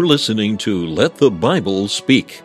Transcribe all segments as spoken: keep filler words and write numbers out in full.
listening to Let the Bible Speak.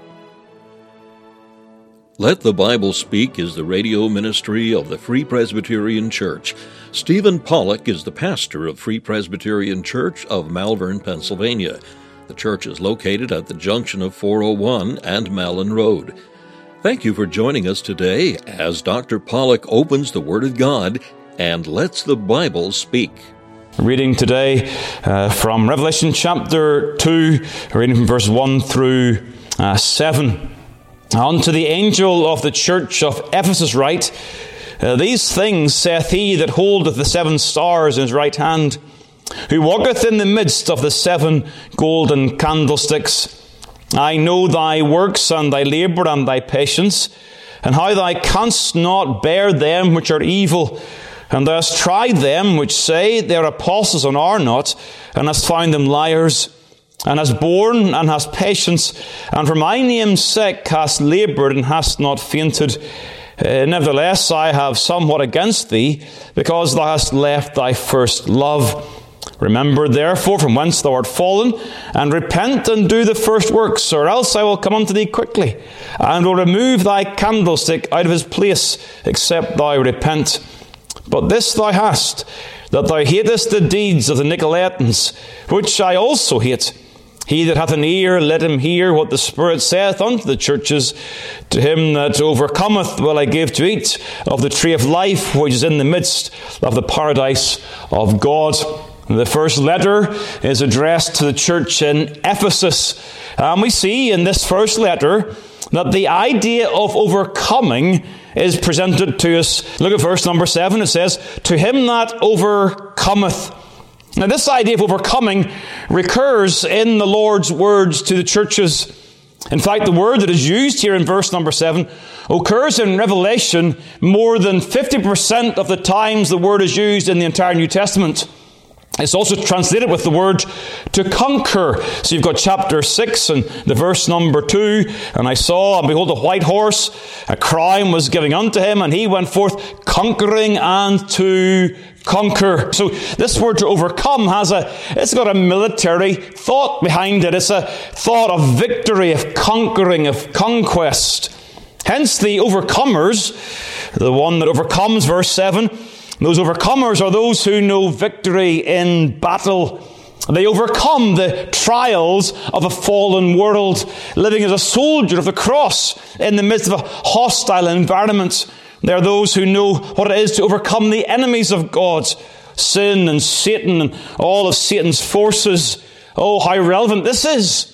Let the Bible Speak is the radio ministry of the Free Presbyterian Church. Stephen Pollock is the pastor of Free Presbyterian Church of Malvern, Pennsylvania. The church is located at the junction of four oh one and Malin Road. Thank you for joining us today as Doctor Pollock opens the Word of God and lets the Bible speak. Reading today uh, from Revelation chapter two, reading from verse one through uh, seven. Unto the angel of the church of Ephesus write, uh, These things saith he that holdeth the seven stars in his right hand, who walketh in the midst of the seven golden candlesticks. I know thy works, and thy labour, and thy patience, and how thou canst not bear them which are evil, and thou hast tried them which say they are apostles and are not, and hast found them liars, and hast borne and hast patience, and for my name's sake hast laboured and hast not fainted. Uh, nevertheless, I have somewhat against thee, because thou hast left thy first love. Remember therefore from whence thou art fallen, and repent and do the first works, or else I will come unto thee quickly, and will remove thy candlestick out of his place, except thou repent. But this thou hast, that thou hatest the deeds of the Nicolaitans, which I also hate. He that hath an ear, let him hear what the Spirit saith unto the churches. To him that overcometh will I give to eat of the tree of life, which is in the midst of the paradise of God. The first letter is addressed to the church in Ephesus. And we see in this first letter that the idea of overcoming is presented to us. Look at verse number seven. It says, To him that overcometh. Now this idea of overcoming recurs in the Lord's words to the churches. In fact, the word that is used here in verse number seven occurs in Revelation more than fifty percent of the times the word is used in the entire New Testament. It's also translated with the word to conquer. So you've got chapter six and the verse number two. And I saw, and behold, a white horse, a crown was given unto him, and he went forth conquering and to conquer. So this word to overcome has a, it's got a military thought behind it. It's a thought of victory, of conquering, of conquest. Hence the overcomers, the one that overcomes, verse seven, those overcomers are those who know victory in battle. They overcome the trials of a fallen world, living as a soldier of the cross in the midst of a hostile environment. They are those who know what it is to overcome the enemies of God, sin and Satan and all of Satan's forces. Oh, how relevant this is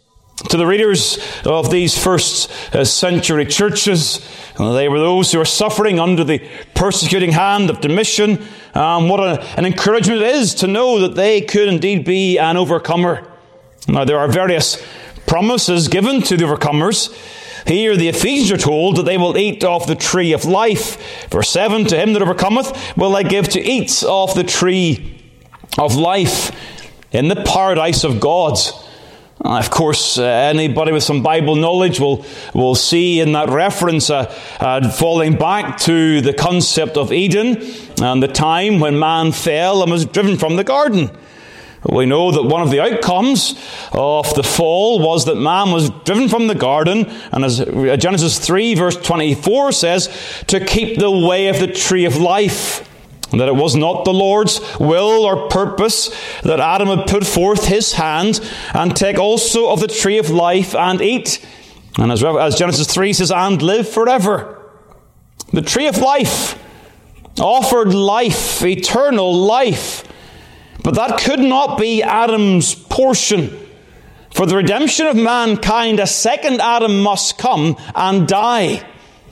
to the readers of these first century churches. They were those who were suffering under the persecuting hand of Domitian. Um, what a, an encouragement it is to know that they could indeed be an overcomer. Now, there are various promises given to the overcomers. Here the Ephesians are told that they will eat of the tree of life. Verse seven, To him that overcometh will I give to eat of the tree of life in the paradise of God. Uh, of course, uh, anybody with some Bible knowledge will, will see in that reference uh, uh, falling back to the concept of Eden and the time when man fell and was driven from the garden. We know that one of the outcomes of the fall was that man was driven from the garden, and as Genesis three verse twenty-four says, to keep the way of the tree of life. That it was not the Lord's will or purpose that Adam would put forth his hand and take also of the tree of life and eat. And as, as Genesis three says, and live forever. The tree of life offered life, eternal life. But that could not be Adam's portion. For the redemption of mankind, a second Adam must come and die.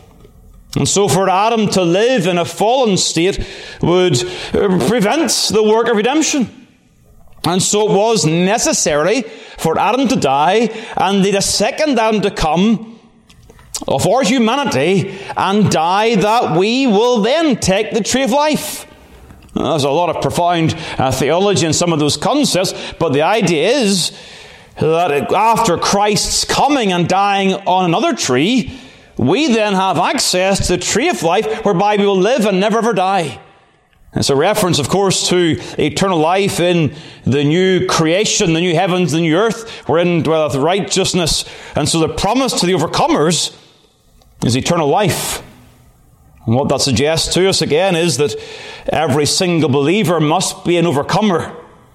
And so for Adam to live in a fallen state would prevent the work of redemption. And so it was necessary for Adam to die and need a second Adam to come of our humanity and die that we will then take the tree of life. Now, there's a lot of profound uh, theology in some of those concepts, but the idea is that after Christ's coming and dying on another tree, we then have access to the tree of life whereby we will live and never ever die. It's a reference, of course, to eternal life in the new creation, the new heavens, the new earth, wherein dwelleth righteousness. And so the promise to the overcomers is eternal life. And what that suggests to us again is that every single believer must be an overcomer.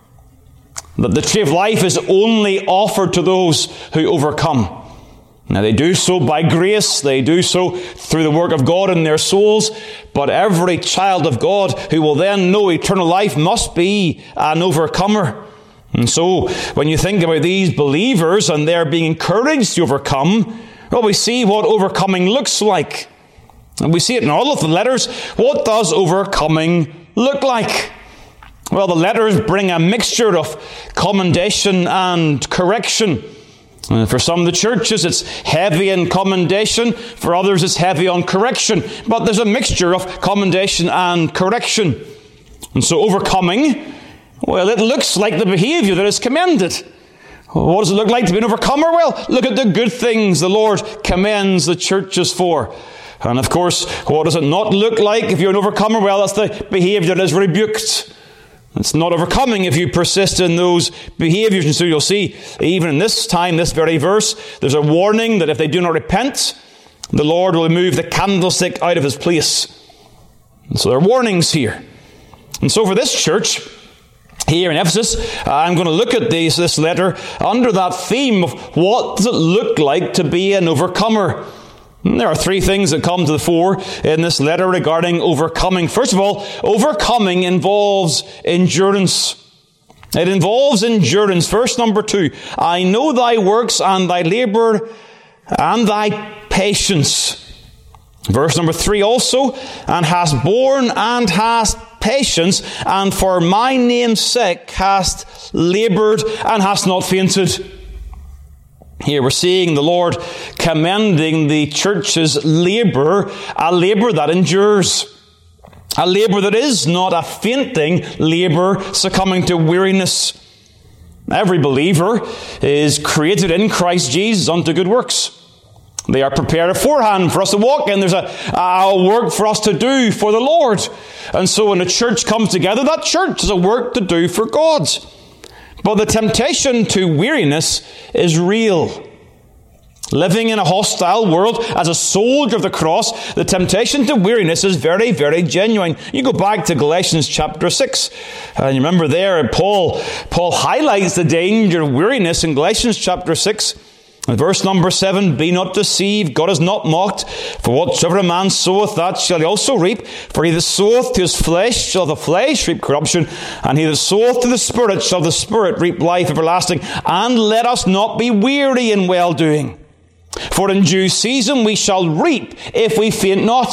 That the tree of life is only offered to those who overcome. Now they do so by grace, they do so through the work of God in their souls, but every child of God who will then know eternal life must be an overcomer. And so when you think about these believers and they're being encouraged to overcome, well, we see what overcoming looks like. And we see it in all of the letters. What does overcoming look like? Well, the letters bring a mixture of commendation and correction. Uh, for some of the churches, it's heavy in commendation. For others, it's heavy on correction. But there's a mixture of commendation and correction. And so overcoming, well, it looks like the behavior that is commended. What does it look like to be an overcomer? Well, look at the good things the Lord commends the churches for. And of course, what does it not look like if you're an overcomer? Well, that's the behavior that is rebuked. It's not overcoming if you persist in those behaviors. And so you'll see, even in this time, this very verse, there's a warning that if they do not repent, the Lord will remove the candlestick out of his place. And so there are warnings here. And so for this church, here in Ephesus, I'm going to look at these, this letter under that theme of what does it look like to be an overcomer. And there are three things that come to the fore in this letter regarding overcoming. First of all, overcoming involves endurance. It involves endurance. Verse number two, I know thy works and thy labour and thy patience. Verse number three also, and hast borne and hast patience, and for my name's sake hast laboured and hast not fainted. Here we're seeing the Lord commending the church's labour, a labour that endures. A labour that is not a fainting labour succumbing to weariness. Every believer is created in Christ Jesus unto good works. They are prepared beforehand for us to walk in. There's a, a work for us to do for the Lord. And so when the church comes together, that church has a work to do for God. But the temptation to weariness is real. Living in a hostile world as a soldier of the cross, the temptation to weariness is very, very genuine. You go back to Galatians chapter six, and you remember there, Paul, Paul highlights the danger of weariness in Galatians chapter six. Verse number seven, be not deceived, God is not mocked, for whatsoever a man soweth, that shall he also reap. For he that soweth to his flesh shall the flesh reap corruption, and he that soweth to the Spirit shall the Spirit reap life everlasting. And let us not be weary in well-doing, for in due season we shall reap if we faint not.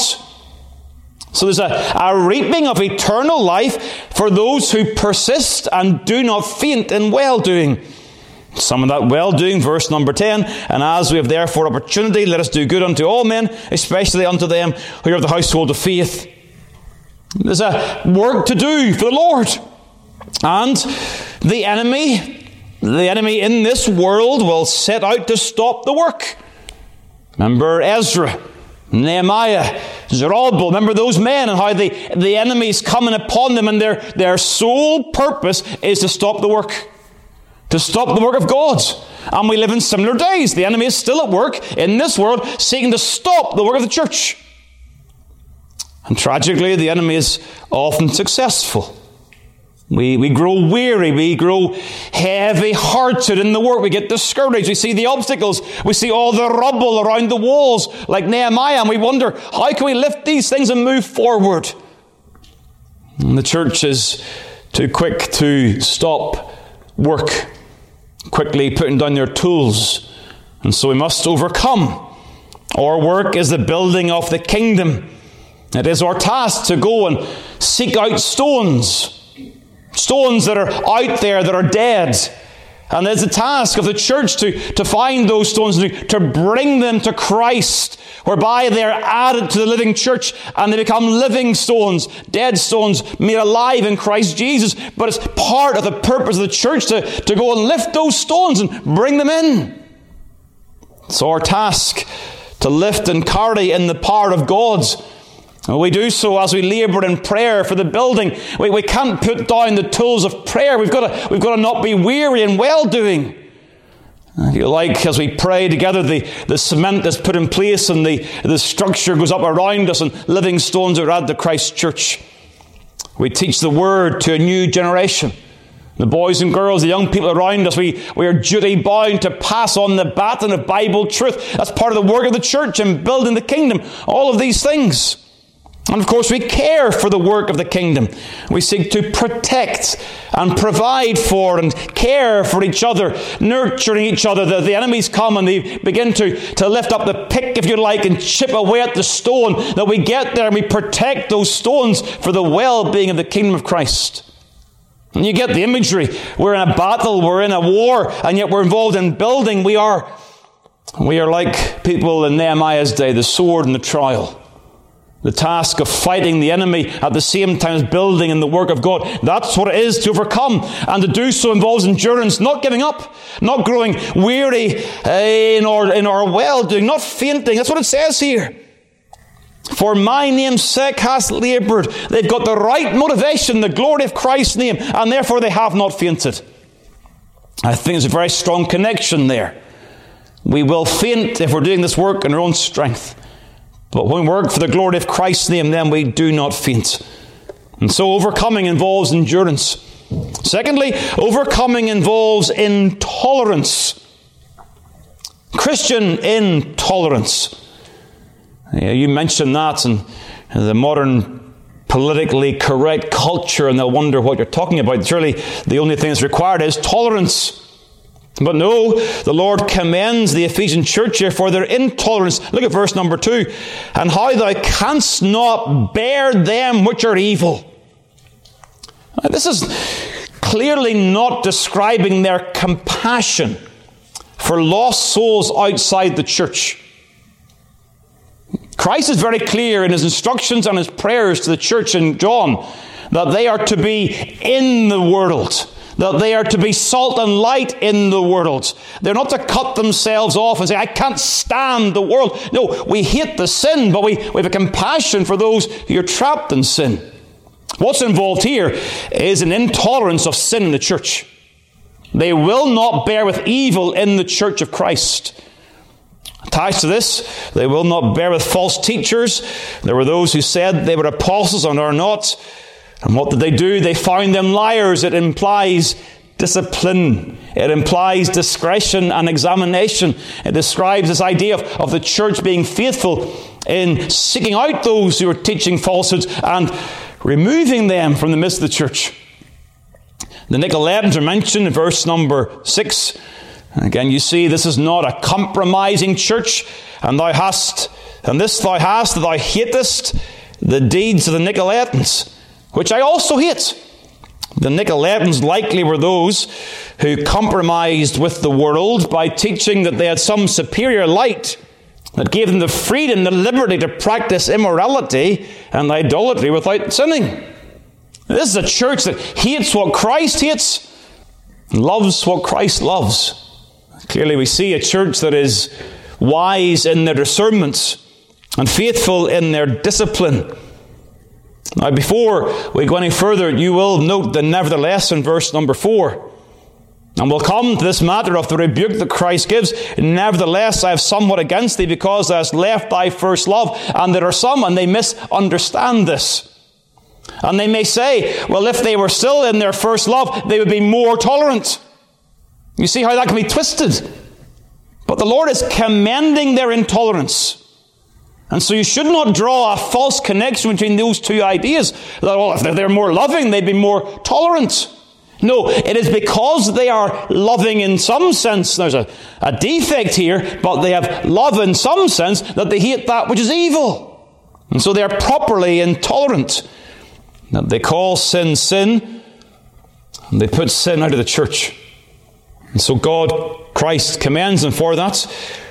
So there's a, a reaping of eternal life for those who persist and do not faint in well-doing. Some of that well-doing, verse number ten, and as we have therefore opportunity, let us do good unto all men, especially unto them who are of the household of faith. There's a work to do for the Lord. And the enemy, the enemy in this world will set out to stop the work. Remember Ezra, Nehemiah, Zerubbabel. Remember those men and how the, the enemy is coming upon them, and their, their sole purpose is to stop the work. To stop the work of God. And we live in similar days. The enemy is still at work in this world, seeking to stop the work of the church. And tragically, the enemy is often successful. We, we grow weary. We grow heavy-hearted in the work. We get discouraged. We see the obstacles. We see all the rubble around the walls, like Nehemiah, and we wonder, how can we lift these things and move forward? And the church is too quick to stop work, quickly putting down their tools. And so we must overcome. Our work is the building of the kingdom. It is our task to go and seek out stones. Stones that are out there, that are dead. And it's the task of the church to, to find those stones, to, to bring them to Christ, whereby they are added to the living church and they become living stones, dead stones made alive in Christ Jesus. But it's part of the purpose of the church to, to go and lift those stones and bring them in. It's our task to lift and carry in the power of God We do so as we labour in prayer for the building. We, we can't put down the tools of prayer. We've got to, we've got to not be weary in well-doing. If you like, as we pray together, the, the cement is put in place and the, the structure goes up around us and living stones are added to Christ's church. We teach the word to a new generation. The boys and girls, the young people around us, we, we are duty-bound to pass on the baton of Bible truth. That's part of the work of the church in building the kingdom. All of these things. And of course we care for the work of the kingdom. We seek to protect and provide for and care for each other, nurturing each other. The, the enemies come and they begin to, to lift up the pick, if you like, and chip away at the stone. That we get there and we protect those stones for the well-being of the kingdom of Christ. And you get the imagery. We're in a battle, we're in a war, and yet we're involved in building. We are, we are like people in Nehemiah's day, the sword and the trowel. The task of fighting the enemy at the same time as building in the work of God. That's what it is to overcome. And to do so involves endurance, not giving up, not growing weary in our, in our well-doing, not fainting. That's what it says here. For my name's sake hast laboured. They've got the right motivation, the glory of Christ's name, and therefore they have not fainted. I think there's a very strong connection there. We will faint if we're doing this work in our own strength. But when we work for the glory of Christ's name, then we do not faint. And so overcoming involves endurance. Secondly, overcoming involves intolerance. Christian intolerance. Yeah, you mentioned that in the modern politically correct culture, and they'll wonder what you're talking about. Surely the only thing that's required is tolerance. But no, the Lord commends the Ephesian church here for their intolerance. Look at verse number two. And how thou canst not bear them which are evil. Now, this is clearly not describing their compassion for lost souls outside the church. Christ is very clear in his instructions and his prayers to the church in John that they are to be in the world. That they are to be salt and light in the world. They're not to cut themselves off and say, I can't stand the world. No, we hate the sin, but we, we have a compassion for those who are trapped in sin. What's involved here is an intolerance of sin in the church. They will not bear with evil in the church of Christ. Attached to this, they will not bear with false teachers. There were those who said they were apostles and are not. And what did they do? They found them liars. It implies discipline. It implies discretion and examination. It describes this idea of, of the church being faithful in seeking out those who are teaching falsehoods and removing them from the midst of the church. The Nicolaitans are mentioned in verse number six. And again, you see, this is not a compromising church. And thou hast, and this thou hast, that thou hatest the deeds of the Nicolaitans, which I also hate. The Nicolaitans likely were those who compromised with the world by teaching that they had some superior light that gave them the freedom, the liberty to practice immorality and idolatry without sinning. This is a church that hates what Christ hates and loves what Christ loves. Clearly we see a church that is wise in their discernments and faithful in their discipline. Now, before we go any further, you will note the nevertheless in verse number four. And we'll come to this matter of the rebuke that Christ gives. Nevertheless, I have somewhat against thee, because thou hast left thy first love. And there are some, and they misunderstand this. And they may say, well, if they were still in their first love, they would be more tolerant. You see how that can be twisted. But the Lord is commending their intolerance. And so you should not draw a false connection between those two ideas. That, well, if they're more loving, they'd be more tolerant. No, it is because they are loving in some sense. There's a, a defect here, but they have love in some sense that they hate that which is evil. And so they are properly intolerant. That they call sin, sin, and they put sin out of the church. And so God, Christ, commends them for that.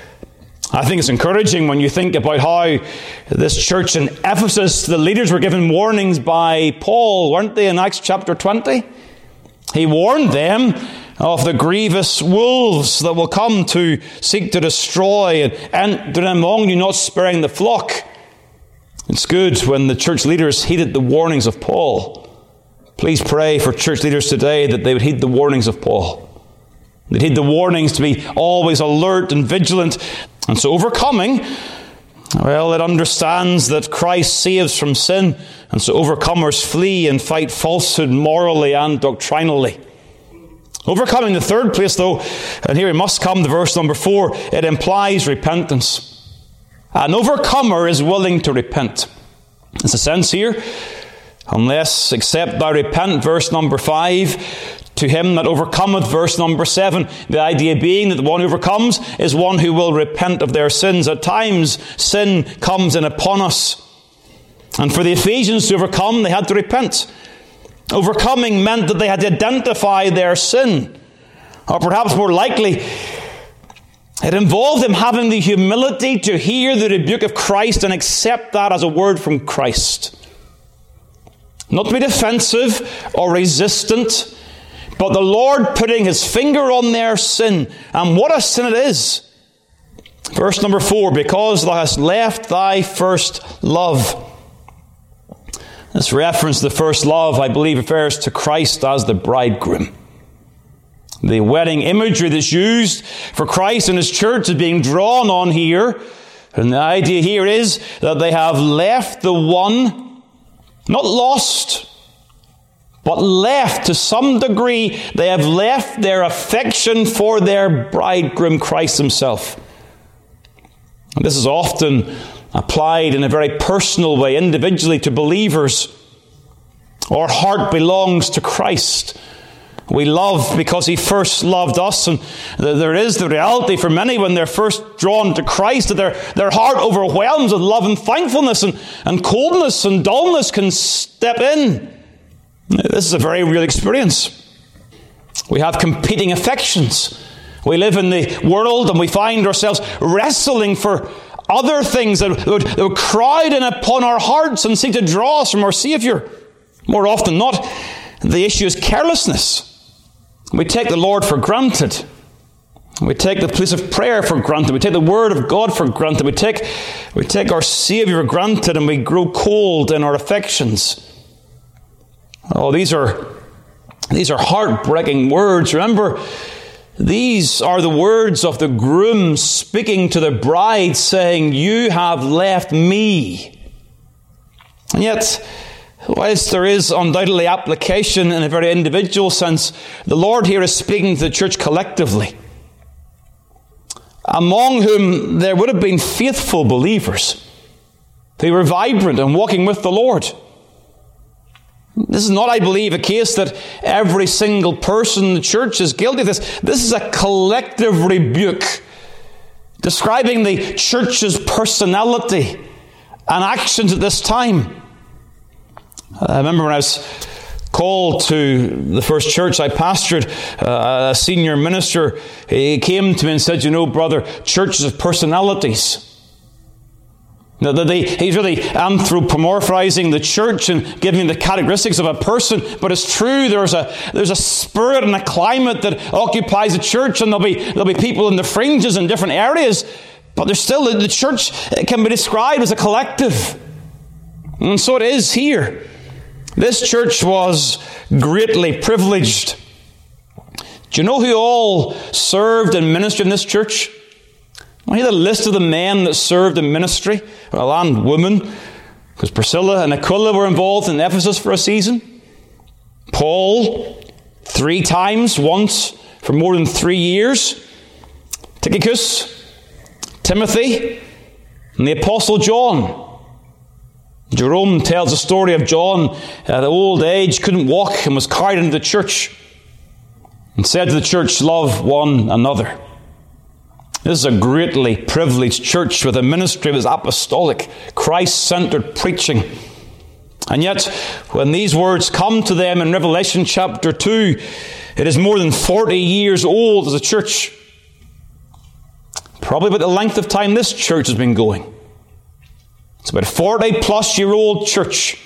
I think it's encouraging when you think about how this church in Ephesus, the leaders were given warnings by Paul, weren't they, in Acts chapter twenty? He warned them of the grievous wolves that will come to seek to destroy and enter among you, not sparing the flock. It's good when the church leaders heeded the warnings of Paul. Please pray for church leaders today that they would heed the warnings of Paul. They'd heed the warnings to be always alert and vigilant. And so overcoming, well, it understands that Christ saves from sin. And so overcomers flee and fight falsehood morally and doctrinally. Overcoming, the third place though, and here we must come to verse number four, it implies repentance. An overcomer is willing to repent. There's a sense here, unless except thou repent, verse number five, to him that overcometh, verse number seven. The idea being that the one who overcomes is one who will repent of their sins. At times, sin comes in upon us. And for the Ephesians to overcome, they had to repent. Overcoming meant that they had to identify their sin. Or perhaps more likely, it involved them having the humility to hear the rebuke of Christ and accept that as a word from Christ. Not to be defensive or resistant, but the Lord putting his finger on their sin. And what a sin it is. Verse number four, because thou hast left thy first love. This reference to the first love, I believe, refers to Christ as the bridegroom. The wedding imagery that's used for Christ and his church is being drawn on here. And the idea here is that they have left the one, not lost, but left to some degree. They have left their affection for their bridegroom, Christ himself. And this is often applied in a very personal way, individually to believers. Our heart belongs to Christ. We love because he first loved us. And there is the reality for many when they're first drawn to Christ that their, their heart overwhelms with love and thankfulness, and, and coldness and dullness can step in. This is a very real experience. We have competing affections. We live in the world and we find ourselves wrestling for other things that would, that would crowd in upon our hearts and seek to draw us from our Savior. More often than not, the issue is carelessness. We take the Lord for granted. We take the place of prayer for granted. We take the Word of God for granted. We take, we take our Savior for granted, and we grow cold in our affections. Oh, these are, these are heartbreaking words. Remember, these are the words of the groom speaking to the bride, saying, you have left me. And yet, whilst there is undoubtedly application in a very individual sense, the Lord here is speaking to the church collectively, among whom there would have been faithful believers who were vibrant and walking with the Lord. This is not, I believe, a case that every single person in the church is guilty of this. This is a collective rebuke describing the church's personality and actions at this time. I remember when I was called to the first church I pastored, uh, a senior minister, he came to me and said, you know, brother, churches have personalities. Now, they, he's really anthropomorphizing the church and giving the characteristics of a person, but it's true, there's a there's a spirit and a climate that occupies the church, and there'll be there'll be people in the fringes in different areas, but there's still, the church can be described as a collective. And so it is here. This church was greatly privileged. Do you know who all served in ministry in this church? I hear the list of the men that served in ministry, well, and women, because Priscilla and Aquila were involved in Ephesus for a season. Paul, three times, once for more than three years. Tychicus, Timothy, and the Apostle John. Jerome tells the story of John at old age, couldn't walk and was carried into the church and said to the church, love one another. This is a greatly privileged church with a ministry that was apostolic, Christ-centered preaching. And yet, when these words come to them in Revelation chapter two, it is more than forty years old as a church. Probably about the length of time this church has been going. It's about a forty plus year old church.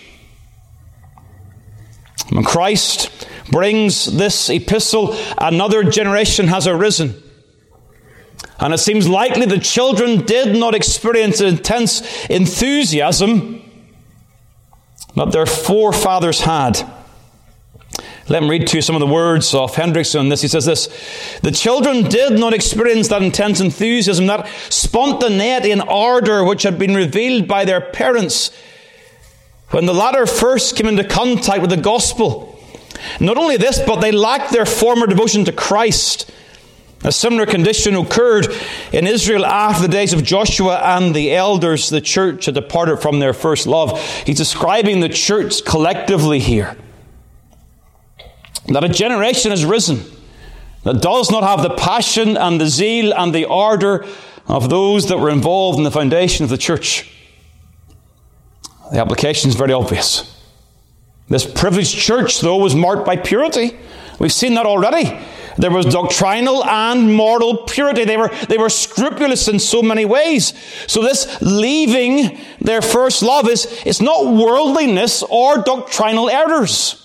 When Christ brings this epistle, another generation has arisen. And it seems likely the children did not experience intense enthusiasm that their forefathers had. Let me read to you some of the words of Hendrickson on this. He says this: the children did not experience that intense enthusiasm, that spontaneity and ardour which had been revealed by their parents when the latter first came into contact with the gospel. Not only this, but they lacked their former devotion to Christ. A similar condition occurred in Israel after the days of Joshua and the elders. The church had departed from their first love. He's describing the church collectively here. That a generation has risen that does not have the passion and the zeal and the ardour of those that were involved in the foundation of the church. The application is very obvious. This privileged church, though, was marked by purity. We've seen that already. There was doctrinal and moral purity. They were, they were scrupulous in so many ways. So this leaving their first love is, is not worldliness or doctrinal errors.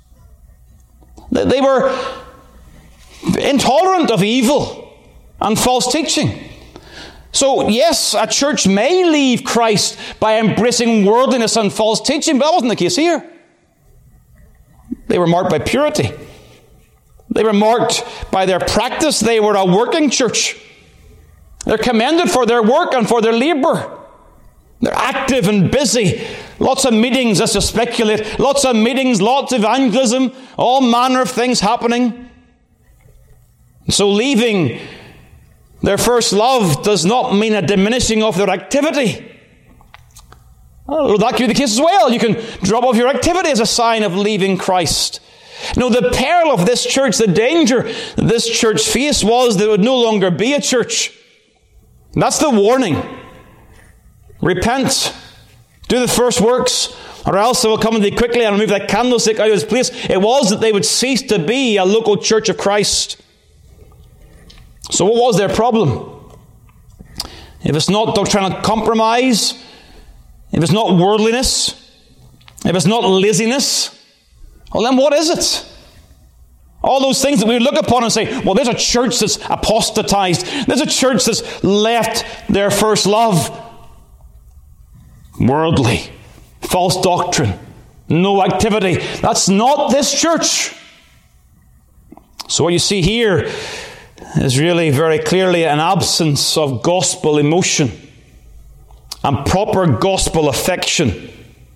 They were intolerant of evil and false teaching. So, yes, a church may leave Christ by embracing worldliness and false teaching, but that wasn't the case here. They were marked by purity. They were marked by their practice. They were a working church. They're commended for their work and for their labour. They're active and busy. Lots of meetings, as to speculate. Lots of meetings, lots of evangelism, all manner of things happening. So leaving their first love does not mean a diminishing of their activity. Oh, that could be the case as well. You can drop off your activity as a sign of leaving Christ. No, the peril of this church, the danger that this church faced was that it would no longer be a church. That's the warning. Repent. Do the first works, or else I will come unto thee quickly and remove that candlestick out of its place. It was that they would cease to be a local church of Christ. So what was their problem? If it's not doctrinal compromise, if it's not worldliness, if it's not laziness, well then what is it? All those things that we look upon and say, well, there's a church that's apostatized. There's a church that's left their first love. Worldly, false doctrine, no activity. That's not this church. So what you see here is really very clearly an absence of gospel emotion and proper gospel affection.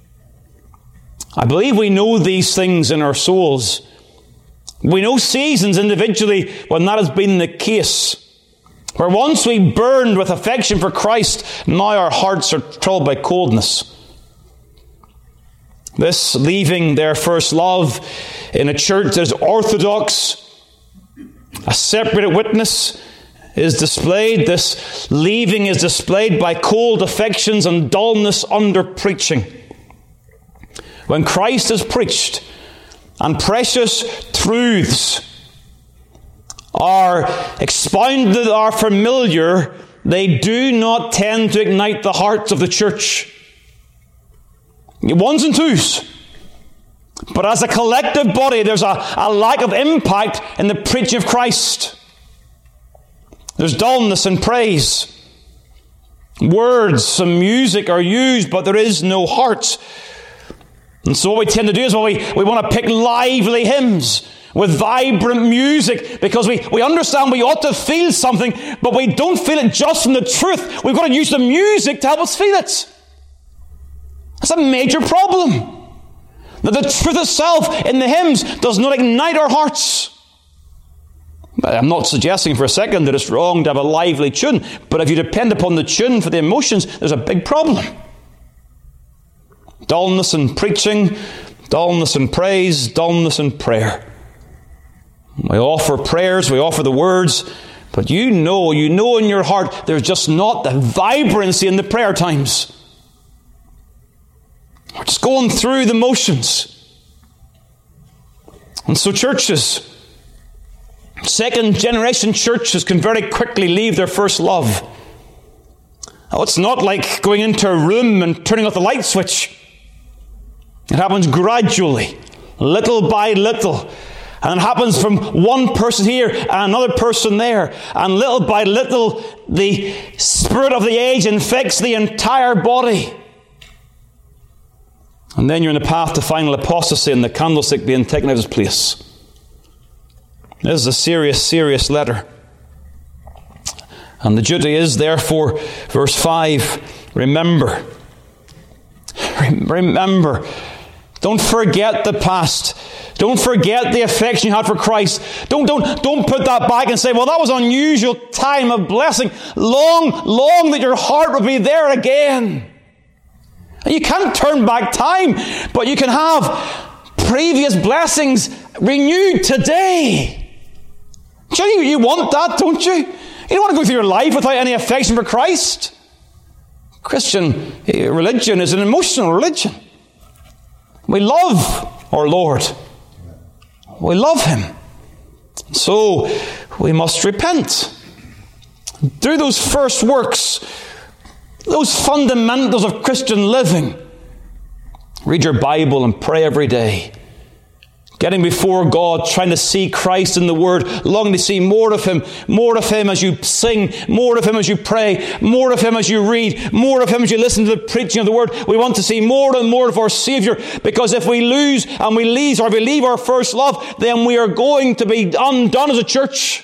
I believe we know these things in our souls. We know seasons individually when that has been the case. Where once we burned with affection for Christ, now our hearts are troubled by coldness. This leaving their first love in a church that is orthodox, a separated witness, is displayed. This leaving is displayed by cold affections and dullness under preaching. When Christ is preached and precious truths are expounded, are familiar, they do not tend to ignite the hearts of the church. Ones and twos. But as a collective body, there's a, a lack of impact in the preaching of Christ. There's dullness in praise. Words and music are used, but there is no heart. And so what we tend to do is well, we, we want to pick lively hymns with vibrant music, because we, we understand we ought to feel something, but we don't feel it just from the truth. We've got to use the music to help us feel it. That's a major problem. That the truth itself in the hymns does not ignite our hearts. I'm not suggesting for a second that it's wrong to have a lively tune, but if you depend upon the tune for the emotions, there's a big problem. Dullness in preaching, dullness in praise, dullness in prayer. We offer prayers, we offer the words, but you know, you know in your heart, there's just not the vibrancy in the prayer times. We're just going through the motions. And so churches, second generation churches can very quickly leave their first love. Oh, it's not like going into a room and turning off the light switch. It happens gradually, little by little. And it happens from one person here and another person there. And little by little, the spirit of the age infects the entire body. And then you're in the path to final apostasy and the candlestick being taken out of its place. This is a serious, serious letter. And the duty is, therefore, verse five, remember. Remember. Don't forget the past. Don't forget the affection you had for Christ. Don't, don't, don't put that back and say, well, that was an unusual time of blessing. Long, long that your heart will be there again. And you can't turn back time, but you can have previous blessings renewed today. Do you, you want that, don't you? You don't want to go through your life without any affection for Christ. Christian religion is an emotional religion. We love our Lord. We love Him. So we must repent. Do those first works, those fundamentals of Christian living. Read your Bible and pray every day. Getting before God, trying to see Christ in the Word, longing to see more of Him, more of Him as you sing, more of Him as you pray, more of Him as you read, more of Him as you listen to the preaching of the Word. We want to see more and more of our Saviour, because if we lose and we leave, or we leave our first love, then we are going to be undone as a church.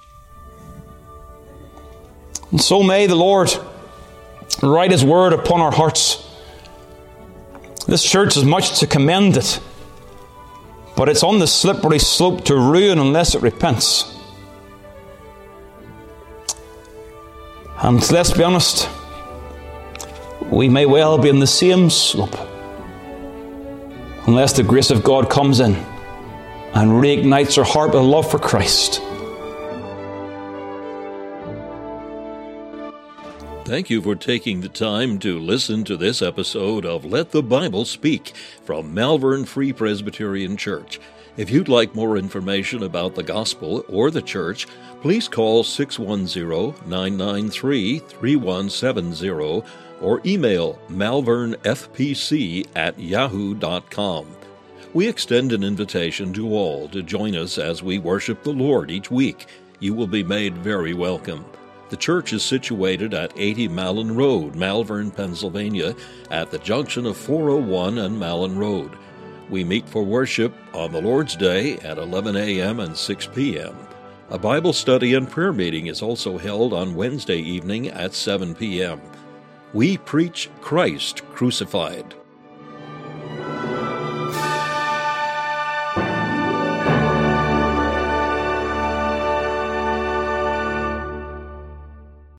And so may the Lord write His Word upon our hearts. This church has much to commend it, but it's on the slippery slope to ruin unless it repents. And let's be honest, we may well be in the same slope unless the grace of God comes in and reignites our heart with love for Christ. Thank you for taking the time to listen to this episode of Let the Bible Speak from Malvern Free Presbyterian Church. If you'd like more information about the gospel or the church, please call six one zero, nine nine three, three one seven zero or email malvernfpc at yahoo dot com. We extend an invitation to all to join us as we worship the Lord each week. You will be made very welcome. The church is situated at eighty Malin Road, Malvern, Pennsylvania, at the junction of four oh one and Malin Road. We meet for worship on the Lord's Day at eleven a.m. and six p.m. A Bible study and prayer meeting is also held on Wednesday evening at seven p.m. We preach Christ crucified.